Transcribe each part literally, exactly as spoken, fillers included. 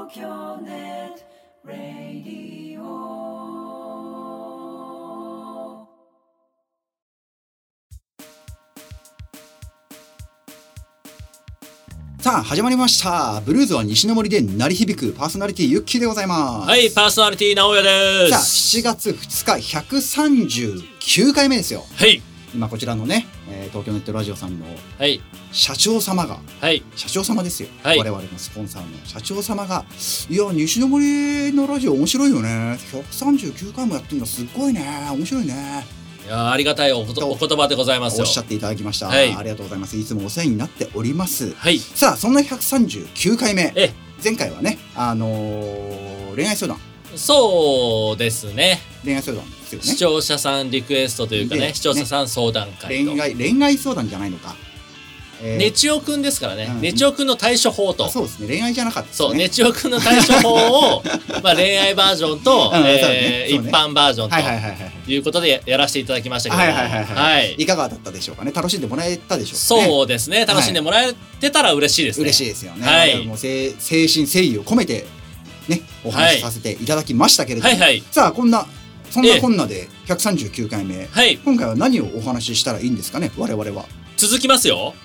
東京ネットラディオ。さあ始まりました。ブルーズは西の森で鳴り響く。パーソナリティユッキーでございます。 はい、パーソナリティ直哉です。 さあしちがつふつかひゃくさんじゅうきゅうかいめですよ。 はい。 今こちらのね、えー、東京ネットラジオさんのはい社長様が、 はい、 社長様ですよ、はい、我々のスポンサーの社長様が、いや西の森のラジオ面白いよね、ひゃくさんじゅうきゅうかいもやってるのすっごいね、面白いね、 いやありがたい お, お言葉でございますよ。 おっしゃっていただきました、 はい、 ありがとうございます。いつもお世話になっております、 はい、 さあそんなひゃくさんじゅうきゅうかいめ、 え前回はね、あのー、恋愛相談、 そうですね、 恋愛相談ですよね。 視聴者さんリクエストというかね、視聴者さん相談会と、 恋愛恋愛相談じゃないのか、 えー、ねちおくんですからね、 うん、 ねちおくんの対処法と、 そうですね、恋愛じゃなかったですね。 そう、ねちおくんの対処法をまあ恋愛バージョンと、うんえーねね、一般バージョンと、はいはいはいはい、いうことでやらせていただきましたけども、はいはいはいはいはい、 いかがだったでしょうかね。楽しんでもらえたでしょうかね。 そうですね、楽しんでもらえてたら嬉しいですね。 嬉しいですよね、 はい、 もう精神誠意を込めてねお話しさせていただきましたけれども、 はいはいはい、 さあこんなそんなこんなでひゃくさんじゅうきゅうかいめ、 はい、 今回は何をお話ししたらいいんですかね、我々は。 続きますよ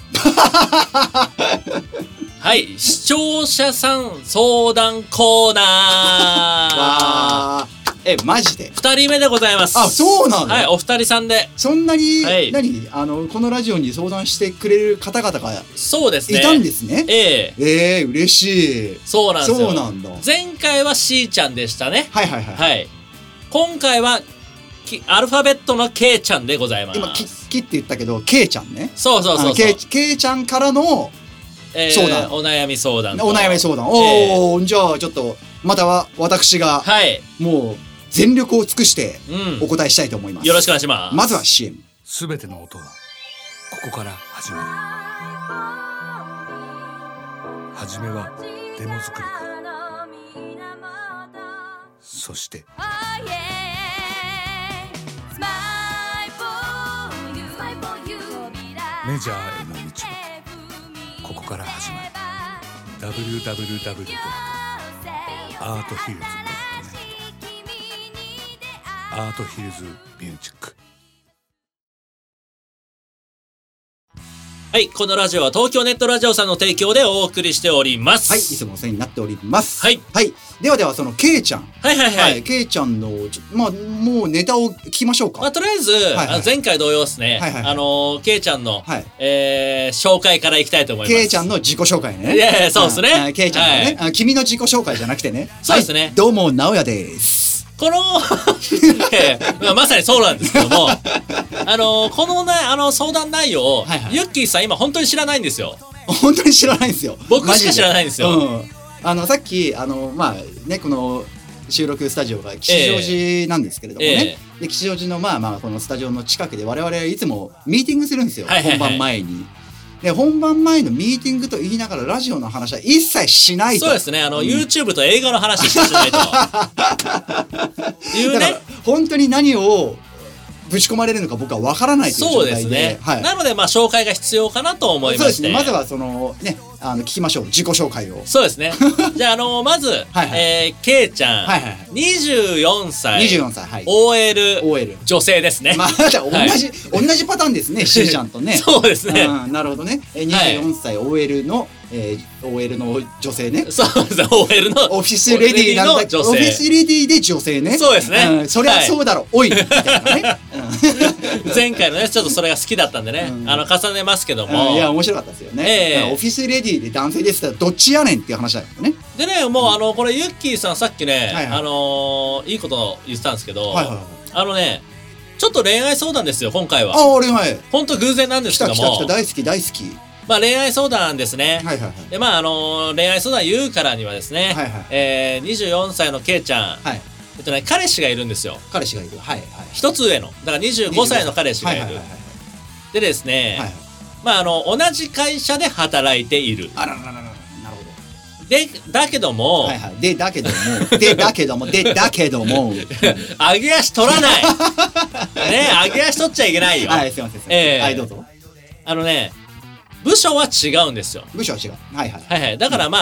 はい、視聴者さん相談コーナーわー、え、マジでふたりめでございます。 あ、そうなの。 はい、お二人さんでそんなに、 はい、 何あのこのラジオに相談してくれる方々がそうですね、 いたんですね。 えええー、嬉しい。 そうなんですよ。 そうなんだ。 前回はしーちゃんでしたね。 はいはいはい、 はい、今回はアルファベットの K ちゃんでございます。 今キッキって言ったけど K ちゃんね。 そうそうそうそう、 K, K ちゃんからのえー、 相談、 お悩み相談、 お悩み相談、おお、えー、じゃあちょっとまたは私が、はい、もう全力を尽くしてお答えしたいと思います、うん、 よろしくお願いします。 まずは シーエム。 すべての音はここから始まる。はじめはデモ作りから、そしてメジャーへの道はここから始まる。 ダブリューダブリューダブリュー ドットアートヒルズ ドットネット アートヒルズミュージック。 はい、このラジオは東京ネットラジオさんの提供でお送りしております。 はい、いつもお世話になっております。 はい、 はい、ではではその K ちゃん、 はいはいはい、はい、 K ちゃんのまあもうネタを聞きましょうか。 まあ、とりあえず、はいはい、前回同様ですね、はいはいはい、あのー、K ちゃんの、はい、えー、紹介からいきたいと思います。 K ちゃんの自己紹介ね。 いやいや、そうですね、 K ちゃんのね、はい、君の自己紹介じゃなくてね。 そうですね、 はい、どうも直哉です。 このまあ、まさにそうなんですけどもあのこのねあの相談内容を、はいはい、ユッキーさん今本当に知らないんですよ。 本当に知らないんですよ。 僕しか知らないんですよ、うん、 あのさっきあのまあねこの収録スタジオが吉祥寺なんですけれどもね、えー、で吉祥寺のまあまあこのスタジオの近くで我々いつもミーティングするんですよ、はいはいはい、本番前に。で本番前のミーティングと言いながらラジオの話は一切しないと。 そうですね、あの、うん、YouTube と映画の話しかしないというね、 本当に何をぶち込まれるのか僕は分からないという状態で。そうですね、 はい、なのでまあ紹介が必要かなと思いまして。そうですね、 まずはそのねあの聞きましょう、自己紹介を。 そうですねじゃあ、あのー、まず、はいはい、えー、K ちゃん、はいはいはい、にじゅうよんさい、 にじゅうよんさい、はい、 オーエル、オーエル 女性ですね。 まあ、じゃあ同じ、はい、同じパターンですねしーちゃんとねそうですね、 うん、なるほどね。にじゅうよんさい オーエル の、えー、オーエル の女性ね。 そうですね、オーエル のオフィスレディーなんだけど、オフィスレディーで女性ね。 そうですね、 うん、そりゃそうだろ、はい、おいみたいなね、 うん、前回のねちょっとそれが好きだったんでね、うん、あの重ねますけども、 うん、いや面白かったですよね、えー、オフィスレディーで男性ですってどっちやねんっていう話だよね。 でね、もう、うん、あのこれユッキーさんさっきね、はいはい、あのー、いいこと言ってたんですけど、はいはいはい、あのねちょっと恋愛相談ですよ今回は。 あ、恋愛本当偶然なんですけども、 来た来た来た、大好き大好き。 まあ恋愛相談ですね。 はいはいはい。 でまああのー、恋愛相談言うからにはですね、はいはい、えー、にじゅうよんさいの K ちゃん、はい、えっとね彼氏がいるんですよ。 彼氏がいる、はいはい。 一つ上のだからにじゅうごさいの彼氏がいる。でですね、はいはい、まああの同じ会社で働いている。 あららららら、なるほど。 でだけども、 はいはい、でだけどもでだけどもでだけども上げ足取らないね、上げ足取っちゃいけないよ。 はい、すいません、えー、はい、どうぞ。 あのね部署は違うんですよ。 部署は違う、はいはいはいはい。だからまあ、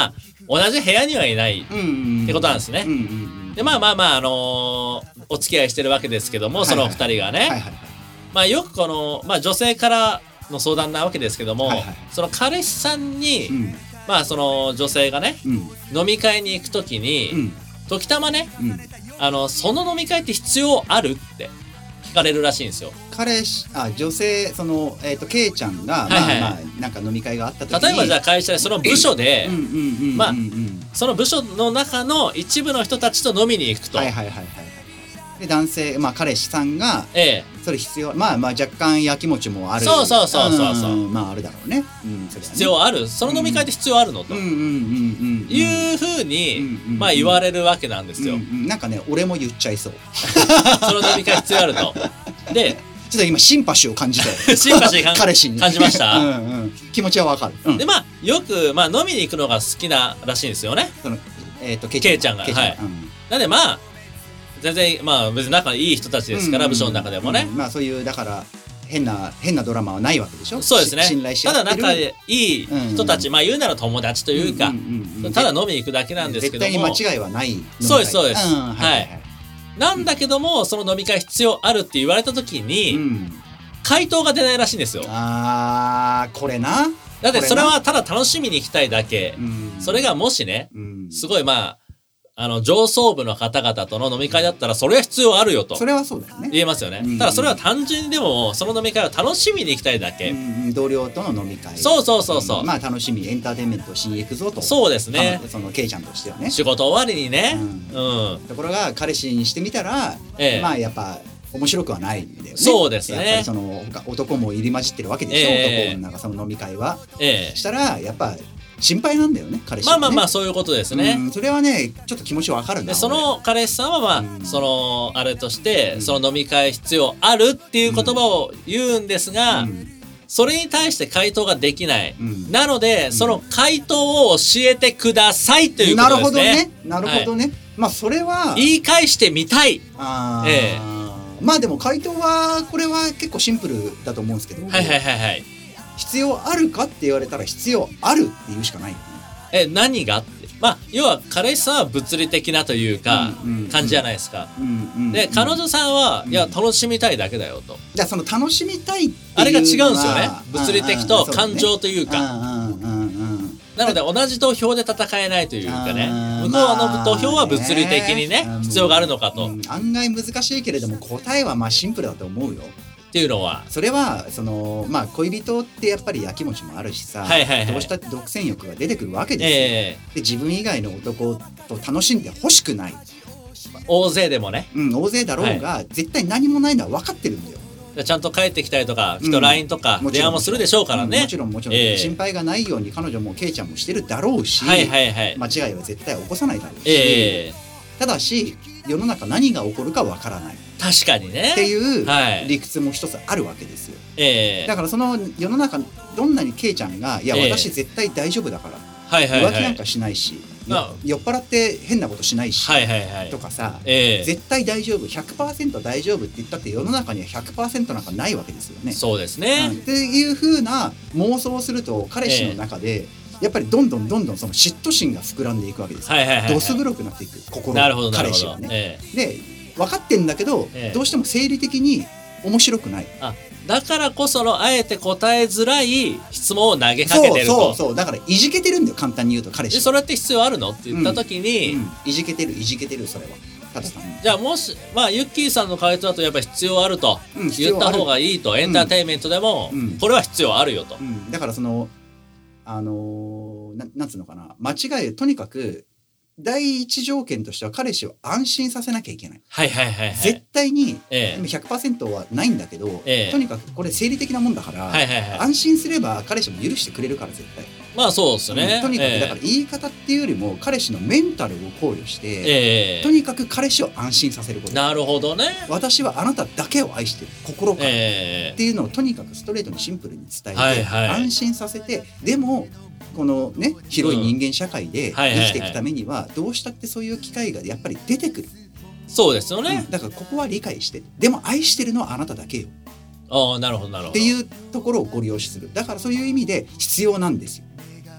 同じ部屋にはいないってことなんですね。でまあまあまああのー、お付き合いしてるわけですけども、そのふたりがね、まあよくこの、まあ、女性からの相談なわけですけども、はいはい、その彼氏さんに、うん、まあその女性がね、うん、飲み会に行くときに、うん、時たまね、うん、あのその飲み会って必要あるって聞かれるらしいんですよ。 彼氏あ女性そのえっ、ー、とケイちゃんが、はいはい、まあまあなんか飲み会があった時に、 例えばじゃあ会社でその部署でまあその部署の中の一部の人たちと飲みに行くと。はいはいはいはい。 で男性まあ彼氏さんが、ええ、それ必要まあまあ若干やきもちもある。 そうそうそうそうそう、 うん、まああるだろうね。うん、それはね必要あるその飲み会って必要あるの、うん、というふうに、うんうん、まあ言われるわけなんですよ。うんうん、 なんかね俺も言っちゃいそう。 その飲み会必要あると。でちょっと今シンパシーを感じたよ。 シンパシー彼氏に感じました。 うん、うん、気持ちはわかる。うん、 でまあよくまあ飲みに行くのが好きならしいんですよね。そのえっ、ー、とケイちゃんが。はい。うん、なんでまあ全然まあ別に仲いい人たちですから、うんうん、部署の中でもね、うん、 まあそういうだから変な変なドラマはないわけでしょ。 そうですね。 信頼し合ってるただ仲いい人たち、うんうん、まあ言うなら友達というか、うんうんうん、ただ飲みに行くだけなんですけども、 絶対に間違いはない。 そうですそうです。うん、はい、はいはい。なんだけどもその飲み会必要あるって言われた時に、うん、回答が出ないらしいんですよ。 あーこれな。 だってそれはただ楽しみに行きたいだけ。うん、それがもしね、うん、すごいまああの上層部の方々との飲み会だったらそれは必要あるよと。 それはそうだよね。 言えますよね。うんうん、ただそれは単純にでもその飲み会を楽しみに行きたいだけ。うんうん、同僚との飲み会。 そうそうそうそう。 うん、まあ楽しみエンターテインメントをしに行くぞと。 そうですね。 そのケイちゃんとしてはね。 仕事終わりにね。 うん。うん、ところが彼氏にしてみたら、ええ、まあやっぱ面白くはないんだよね。 そうですね。 やっぱりその男も入り混じってるわけでしょ。ええ、男なんかその飲み会は。ええ。したらやっぱ。心配なんだよね彼氏はね。 まあまあまあそういうことですね。 うん、それはねちょっと気持ちわかるな。 でその彼氏さんはまあ、うん、そのあれとして、うん、その飲み会必要あるっていう言葉を言うんですが、うん、それに対して回答ができない、うん、なので、うん、その回答を教えてくださいということですね。 なるほどねなるほどね、はい、まあそれは言い返してみたい。 あ、ええ、まあでも回答はこれは結構シンプルだと思うんですけど、 はいはいはいはい、 必要あるかって言われたら必要あるって言うしかないよね。 え何がってまあ要は彼氏さんは物理的なというか感じじゃないですか。で彼女さんは、うん、いや楽しみたいだけだよと。 じゃあその楽しみたいっていうあれが違うんですよね。物理的と感情というか。なので同じ土俵で戦えないというかね、向こうの土俵は物理的にね、まあ、必要があるのかと、うん、 案外難しいけれども答えはまあシンプルだと思うよ。 っていうのはそれはそのまあ恋人ってやっぱりやきもちもあるしさ、はいはいはい、どうしたって独占欲が出てくるわけですよ、えー、で自分以外の男と楽しんでほしくない。 大勢でもね、 うん、大勢だろうが、はい、絶対何もないのは分かってるんだよ。 ちゃんと帰ってきたりとかきっと ライン とか電話もするでしょうからね。 もちろんもちろん、えー、心配がないように彼女もケイちゃんもしてるだろうし、はいはいはい、間違いは絶対起こさないだろうし、えー、ただし世の中何が起こるかわからない。 確かにねっていう理屈も一つあるわけですよ、えー、だからその世の中どんなにケイちゃんがいや、えー、私絶対大丈夫だから、はいはいはい、浮気なんかしないし酔っ払って変なことしないし、はいはいはい、とかさ、えー、絶対大丈夫 ひゃくパーセント 大丈夫って言ったって世の中には ひゃくパーセント なんかないわけですよね。 そうですね、 うん、っていう風な妄想をすると彼氏の中で、えーやっぱりどんどんどんどんその嫉妬心が膨らんでいくわけですよ、はいはいはいはい、どす黒くなっていく心の彼氏はね、ええ、で分かってんだけど、ええ、どうしても生理的に面白くない。 あだからこそのあえて答えづらい質問を投げかけてると。 そうそうそうだからいじけてるんだよ簡単に言うと彼氏。 でそれって必要あるのって言った時に、 うんうん、いじけてるいじけてるそれはただじゃあもしまあユッキーさんの回答だとやっぱり必要あると、うん、言った方がいいとエンターテインメントでも、うん、これは必要あるよと、 うん、だからそのあのー、な, なんつうのかな間違いとにかく第一条件としては彼氏を安心させなきゃいけない。はいはいはいはい、絶対に、ええ、ひゃくパーセント はないんだけど、ええ、とにかくこれ生理的なもんだから、はいはいはい、安心すれば彼氏も許してくれるから絶対。 まあそうですね、 うん、とにかく、ええ、だから言い方っていうよりも彼氏のメンタルを考慮して、ええ、とにかく彼氏を安心させること。 なるほどね。 私はあなただけを愛してる心から、ええ、っていうのをとにかくストレートにシンプルに伝えて、はいはい、安心させてでもこのね広い人間社会で生きていくためにはどうしたってそういう機会がやっぱり出てくる。 そうですよね、 うん、だからここは理解してでも愛してるのはあなただけよ。 ああなるほどなるほどっていうところをご利用しする。だからそういう意味で必要なんですよ。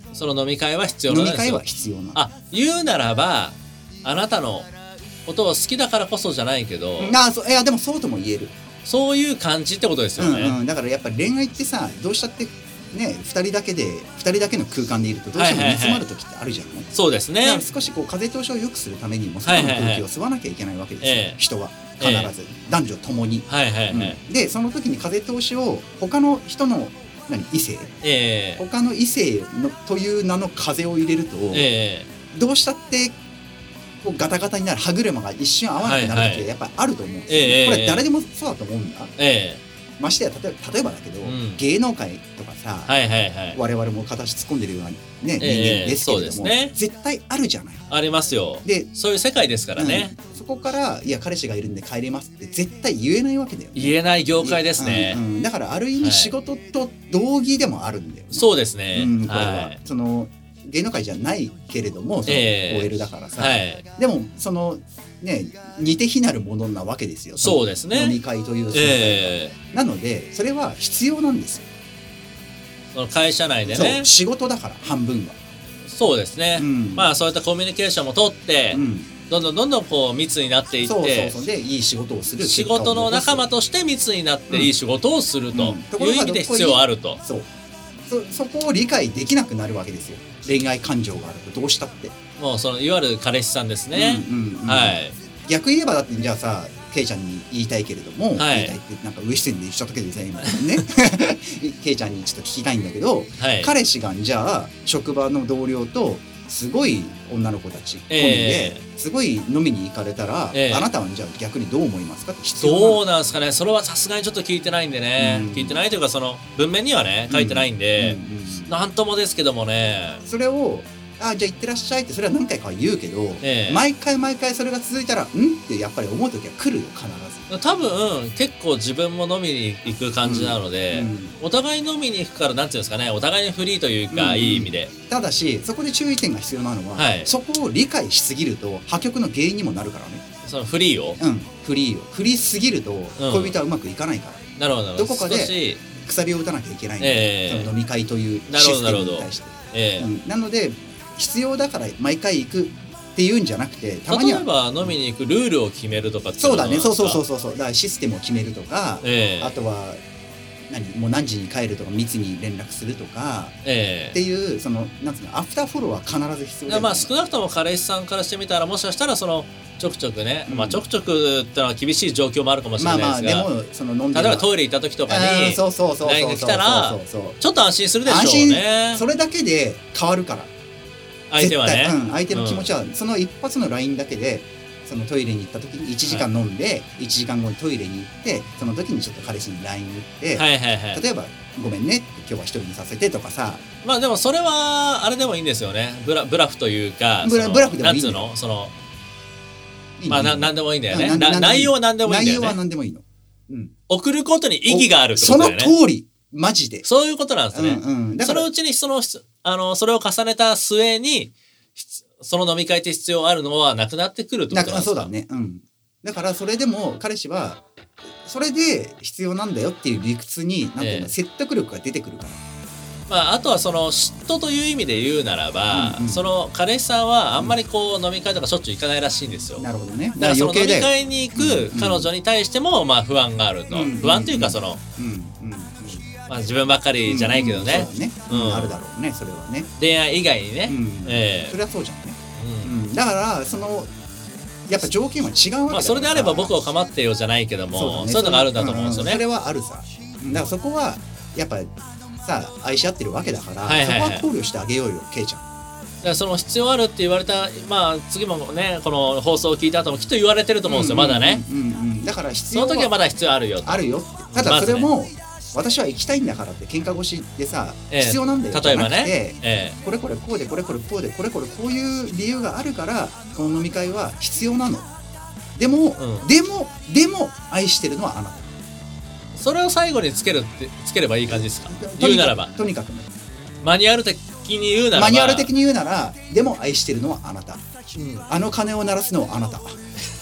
その飲み会は必要なんですよ。 飲み会は必要なの。 あ、言うならばあなたのことを好きだからこそじゃないけど、 あそいやでもそうとも言える。 そういう感じってことですよね、 うんうん、だからやっぱり恋愛ってさどうしたってねふたりだけでふたりだけの空間でいるとどうしても煮詰まる時ってあるじゃんね、はいはいはい、 そうですね。 だから少しこう風通しを良くするためにも外の空気を吸わなきゃいけないわけですよ、はいはいはい、人は必ず、えー、男女ともに、はいはいはい、うん、でその時に風通しを他の人の何異性、えー、他の異性のという名の風を入れると、えー、どうしたってこうガタガタになる歯車が一瞬合わなくなる時はやっぱりあると思うんですよ、はいはい、これ誰でもそうだと思うんだ、えー、ましてや例えば、例えばだけど、うん、芸能界とかさ、はいはいはい、我々も形突っ込んでるような、ね、人間ですけれども、えー、そうですね、絶対あるじゃない。 ありますよ。でそういう世界ですからね、 うん、そこからいや彼氏がいるんで帰れますって絶対言えないわけだよね。 言えない業界ですね、 うんうん、だからある意味仕事と同義でもあるんだよね、 はい、そうですね、 うん、これは、はい、その芸能界じゃないけれどもその オーエル だからさ、えーはい、でもそのね似て非なるものなわけですよ。 そうですね、 飲み会という存在が、えー、なのでそれは必要なんですよ。 その会社内でね、 そう仕事だから半分は。 そうですね、うん、まあそういったコミュニケーションも取って、うん、どんどんどんどんこう密になっていって、そうそうそうでいい仕事をする、 仕事の仲間として密になっていい仕事をするという意味で必要あると、 そう そ, そこを理解できなくなるわけですよ。恋愛感情があるとどうしたってもうそのいわゆる彼氏さんですね、うんうんうん、はい。 逆言えばだってじゃあさケイちゃんに言いたいけれども、はい、言いたいってなんか上視線で言っちゃったけどさ今ねケイちゃんにちょっと聞きたいんだけど、はい、彼氏がじゃあ職場の同僚とすごい女の子たち込みで、えー、すごい飲みに行かれたら、えー、あなたはじゃあ逆にどう思いますかって必要などうなんですかね。それはさすがにちょっと聞いてないんでね、うん、聞いてないというかその文面にはね書いてないんで、うんうんうん、なんともですけどもね。 それをあじゃあ行ってらっしゃいってそれは何回かは言うけど、ええ、毎回毎回それが続いたらんってやっぱり思う時は来るよ必ず。 多分結構自分も飲みに行く感じなので、うんうん、お互い飲みに行くからなんていうんですかね、お互いにフリーというか、うん、いい意味で。 ただしそこで注意点が必要なのは、はい、そこを理解しすぎると破局の原因にもなるからね。 そのフリーをうんフリーを振りすぎると恋人はうまくいかないから、 うん、なるほどどこかで鎖を打たなきゃいけないんだよ、えー、その飲み会というシステムに対して。えーうん、なので必要だから毎回行くっていうんじゃなくて、たまには例えば飲みに行くルールを決めるとかっていうのはそうだね、そうそうそうそうだからシステムを決めるとか、えー、あとは何もう何時に帰るとか密に連絡するとか、えー、っていうそのなんつうのアフターフォローは必ず必要だよね。 まあ少なくとも彼氏さんからしてみたらもしかしたらそのちょくちょくね、うん、まあちょくちょくってのは厳しい状況もあるかもしれないですが、まあまあでもその飲んで例えばトイレ行った時とかに ライン が来たらちょっと安心するでしょうね。 それだけで変わるから相手はね、 うん、相手の気持ちは、うん、その一発の ライン だけでそのトイレに行った時にいちじかん飲んで、はい、いちじかんごにトイレに行ってその時にちょっと彼氏に ライン 打って、はいはいはい、例えばごめんね今日は一人にさせてとかさ、 まあでもそれはあれでもいいんですよね。ブラ、ブラフというかブラ、ブラフでもいいんだよ。 なんつうのそのいいまあな何でもいいんだよね。内容は何でもいいんだよね。 内容は何でもいいの、うん、 送ることに意義があるってことだよね。 その通りマジでそういうことなんですね、 うんうん、だからそのうちにそのあのそれを重ねた末にその飲み会って必要あるのはなくなってくるってことなんですか。 そうだね、うん、だからそれでも彼氏はそれで必要なんだよっていう理屈になんていうの、えー、説得力が出てくるから。 まあ、あとはその嫉妬という意味で言うならば、うんうん、その彼氏さんはあんまりこう飲み会とかしょっちゅう行かないらしいんですよ。 なるほどね。 だからその飲み会に行く彼女に対してもまあ不安があると、うんうん、不安というかその、うんうんうんまあ、自分ばっかりじゃないけどね、 うんうんそうだねうん、あるだろうねそれはね。 恋愛以外にね、 うんえー、それはそうじゃんね、うんうん、だからそのやっぱ条件は違うわけだから、 まあ、それであれば僕を構ってよじゃないけども そう、ね,、そういうのがあるんだと思うんですよね、 うん、それはあるさ。だからそこはやっぱさ愛し合ってるわけだから、はいはいはい、そこは考慮してあげようよケイちゃん。 だからその必要あるって言われたまあ次もねこの放送を聞いた後もきっと言われてると思うんですよ、うんうん、まだね、うんうん、だから必要はその時はまだ必要あるよあるよって。ただそれも、まずね私は行きたいんだからって喧嘩越しでさ、えー、必要なんだよじゃなくて、例えばね、えー、これこれこうでこれこれこうでこれこれこういう理由があるからこの飲み会は必要なの。でも、うん、でもでも愛してるのはあなた。 それを最後につけるってつければいい感じですか。言うならばとにかくねマニュアル的に言うならばマニュアル的に言うならでも愛してるのはあなた、うん、あの鐘を鳴らすのはあなた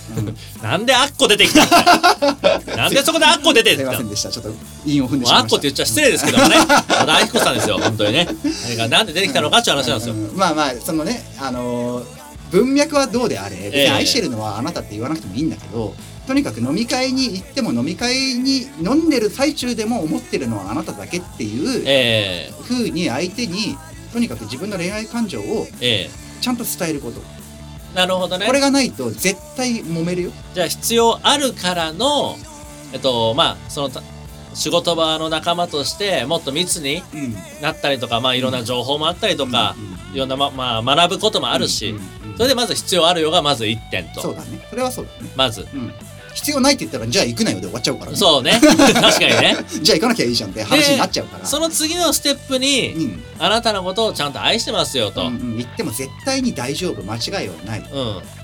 うん、 なんであっこ出てきたんなんでそこであっこ出てきたんすいませんでした。ちょっと韻を踏んでしまいました。 あっこって言っちゃ失礼ですけどもね和田アキ子さんですよ本当にね。なんで出てきたのかっていう話なんですよ、 うんうん、まあまあそのねあのー、文脈はどうであれ別に愛してるのはあなたって言わなくてもいいんだけど、えー、とにかく飲み会に行っても飲み会に飲んでる最中でも思ってるのはあなただけっていう、えー、風に相手にとにかく自分の恋愛感情をちゃんと伝えること、 えー、なるほどね。 これがないと絶対揉めるよ。 じゃあ必要あるからのえっとまあその仕事場の仲間としてもっと密になったりとか、うん、まあいろんな情報もあったりとか、うん、いろんな、ままあ、学ぶこともあるし、うんうんうん、それでまず必要あるよがまずいってんと。 そうだね、それはそうだね。 まず、 うん、必要ないって言ったらじゃあ行くなよで終わっちゃうからね。 そうね確かにねじゃあ行かなきゃいいじゃんって話になっちゃうから。 その次のステップに、うん、あなたのことをちゃんと愛してますよと、うんうん、言っても絶対に大丈夫、間違いはない、うん、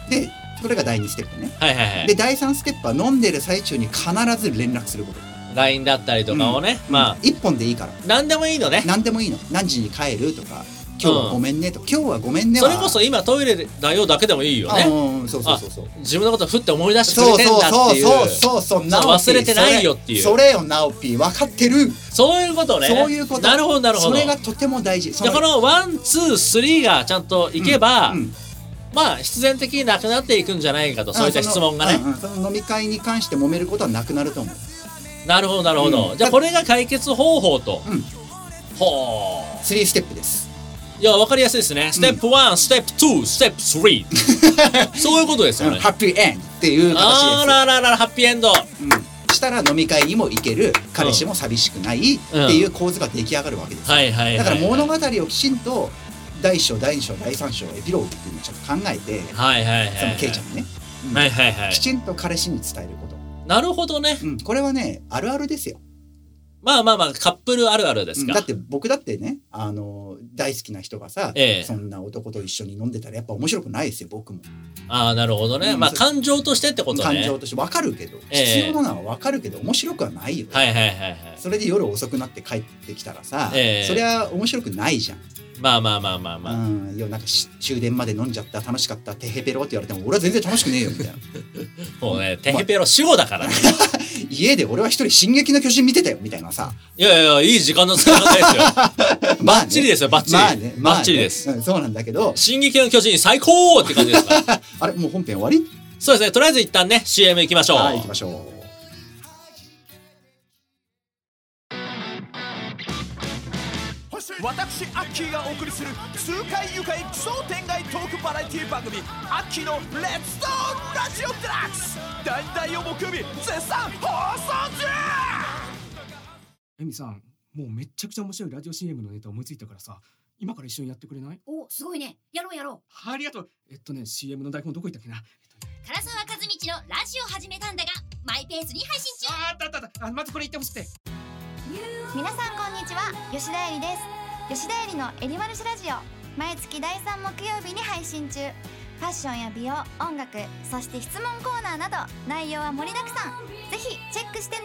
でそれがだいにステップね、 はいはいはい、 でだいさんステップは飲んでる最中に必ず連絡すること。 ライン だったりとかをね、うん、まあいっぽんでいいから何でもいいのね。 何でもいいの。何時に帰るとか今日はごめんねとか、うん、今日はごめんねはそれこそ今トイレだよだけでもいいよね。 うん、そうそうそうそう、 自分のことふって思い出してくれてんだっていう、 そうそうそうそう、 忘れてないよっていう、 それよナオピー分かってる。 そういうことね。 そういうこと。 なるほどなるほど。 それがとても大事。 じゃあこのワンツースリーがちゃんといけば、うんうん、まあ必然的になくなっていくんじゃないかと、そういった質問がね、 うんうん、その飲み会に関して揉めることはなくなると思う。 なるほどなるほど、うん、じゃあこれが解決方法と、うん、 ほうスリーステップです。 いや分かりやすいですね。ステップワン、ステップツー、ステップスリーそういうことですよね、うん、 ハッピーエンドっていう形です。 あらららハッピーエンド、うん、 したら飲み会にも行ける、彼氏も寂しくないっていう構図が出来上がるわけです、うん、だから物語をきちんとだいいっ章だいに章だいさん章エピローグっていうのをちょっと考えて、 はいはいはいはい、 そのケイちゃんにね、うん、 はいはいはい、 きちんと彼氏に伝えること。 なるほどね、 うん、これはねあるあるですよ。 まあまあまあカップルあるあるですか、 うん、だって僕だってねあの大好きな人がさ、ええ、そんな男と一緒に飲んでたらやっぱ面白くないですよ僕も。 ああなるほどね、うん、まあ感情としてってことね。 感情として分かるけど、ええ、必要なのは分かるけど面白くはないよ、ね、 はいはいはいはい。 それで夜遅くなって帰ってきたらさ、ええ、そりゃ面白くないじゃん。 まあまあまあまあまあ、うん、 いやなんか終電まで飲んじゃった楽しかったテヘペロって言われても俺は全然楽しくねえよみたいなもうねテヘペロ主語だからね家で俺は一人進撃の巨人見てたよみたいなさ。 いやいやいい時間の使い方ですよバッチリですよバッチリ、まあねまあね、バッチリです、 うん、そうなんだけど進撃の巨人最高って感じですかあれもう本編終わり。 そうですね、とりあえず一旦ね シーエム 行きましょう。 はい行きましょう。 私アッキーがお送りする痛快愉快奇想天外トークバラエティ番組アッキーのレッツトーラジオデラックスだいだいを木曜日絶賛放送中。 エミさんもうめっちゃくちゃ面白いラジオ シーエム のネタ思いついたからさ今から一緒にやってくれない？ おすごいね、やろうやろう。ありがとう。えっとね シーエム の台本どこ行ったっけな。 唐沢和道のラジオ始めたんだがマイペースに配信中。 あったあったあったあまずこれ言ってほしくて。 皆さんこんにちは、吉田えりです。吉田えりのえりまるしラジオ毎月だいさん木曜日に配信中。ファッションや美容、音楽、そして質問コーナーなど内容は盛りだくさん。ぜひチェックしてね。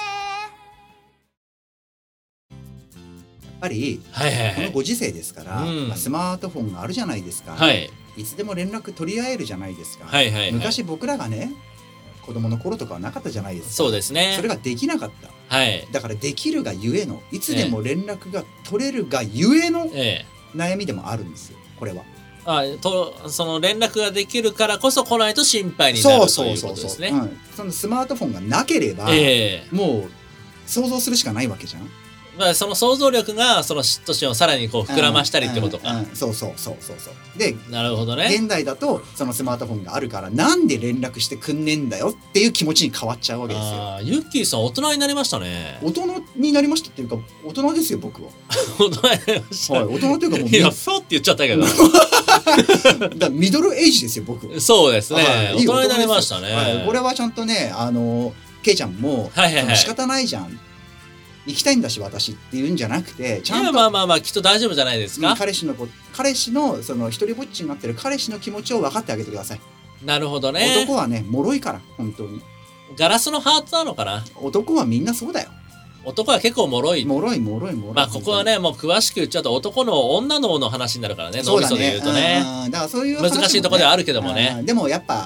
やっぱり、はいはいはい、このご時世ですから、うんまあ、スマートフォンがあるじゃないですか、はい、いつでも連絡取り合えるじゃないですか、はいはいはい、昔僕らがね子供の頃とかはなかったじゃないですか。 そうですね。 それができなかった、はい、だからできるがゆえのいつでも連絡が取れるがゆえの悩みでもあるんですよこれは。 あとその連絡ができるからこそ来ないと心配になるということですね。 そのスマートフォンがなければ、えー、もう想像するしかないわけじゃん。 まあ、その想像力がその嫉妬心をさらにこう膨らましたりってことか、 うんうんうん、そうそうそうそうそうでなるほどね。 現代だとそのスマートフォンがあるからなんで連絡してくんねえんだよっていう気持ちに変わっちゃうわけですよ。 あユッキーさん大人になりましたね。 大人になりましたっていうか大人ですよ僕は大人になりました、 はい、大人というかもういやそうって言っちゃったけどだミドルエイジですよ僕。 そうですね、はい、大人になりましたね、 はい、これはちゃんとねあのケイちゃんも、はいはいはい、仕方ないじゃん行きたいんだし私って言うんじゃなくてちゃんといやまあまあまあきっと大丈夫じゃないですか。 彼氏の彼氏のその一人ぼっちになってる彼氏の気持ちを分かってあげてください。 なるほどね。 男はね脆いから本当にガラスのハートなのかな。 男はみんなそうだよ。 男は結構脆い脆い脆い脆い。 まあここはねもう詳しく言っちゃうと男の女のの話になるからね。脳みそで言うとね。 だからそういう難しいところではあるけどもね。 でもやっぱ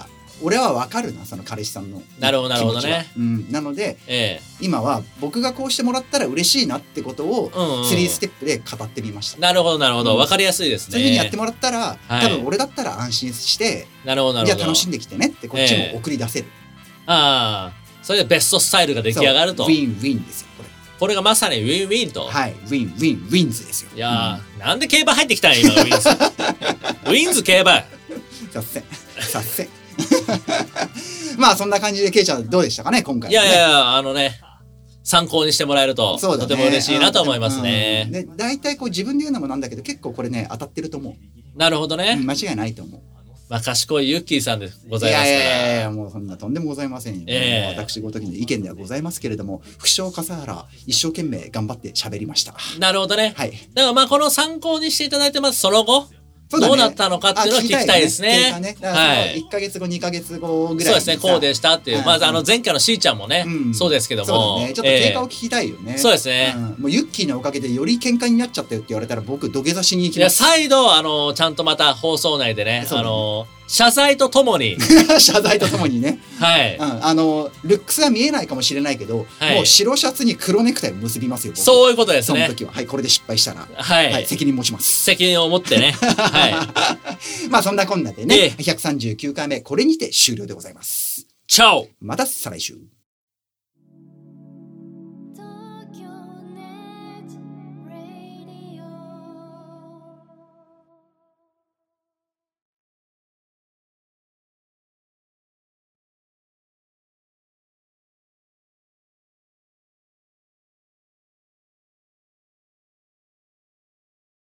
俺は分かるなその彼氏さんのなるほどなるほどね、 うん、なので、 ええ、 今は僕がこうしてもらったら嬉しいなってことをスリーステップで語ってみました、 うんうん、なるほどなるほど、うん、分かりやすいですね。 そういうふうにやってもらったら、はい、多分俺だったら安心してなるほどなるほど、 じゃあ楽しんできてねってこっちも送り出せる、 ええ、ああそれでベストスタイルが出来上がると。 ウィンウィンですよこれ。 これがまさにウィンウィンと。 はい、ウィンウィンウィンズですよ。 いやー、うん、なんで競馬入ってきたん今ウィンズ。ウィンズ競馬。 さっせん、さっせん。まあそんな感じでケイちゃんどうでしたかね今回、ね。 いやいやいやあのね参考にしてもらえると、ね、とても嬉しいなと思いますね。 で大体こう自分で言うのもなんだけど結構これね当たってると思う。 なるほどね。 うん、間違いないと思う。 まあ、賢いユッキーさんでございますから。 いやいやいやもうそんなとんでもございませんよ。 えー、 私ごときの意見ではございますけれども、不詳笠原一生懸命頑張って喋りました。 なるほどね。 はい。 だからまあこの参考にしていただいてますその後、ね、どうなったのかっていうのを聞きたいですね。 ねはい。いっかげつごにかげつごぐらいにそうですねこうでしたっていう、はい、まずあの前回のしーちゃんもね、うん、そうですけども、 そうですねちょっと経過を聞きたいよね。 えー、そうですね、 うん。もうユッキーのおかげでより喧嘩になっちゃったよって言われたら僕土下座しに行きます。 いや再度あのちゃんとまた放送内で ね, ねあの謝罪とともに謝罪とともにねはい、 うん、あのルックスは見えないかもしれないけど、はい、もう白シャツに黒ネクタイを結びますよ。 そういうことですね。 その時ははいこれで失敗したら、 はいはい、責任持ちます。 責任を持ってねはいまあそんなこんなでね、ええ、ひゃくさんじゅうきゅうかいめこれにて終了でございます。 チャオ。 また再来週。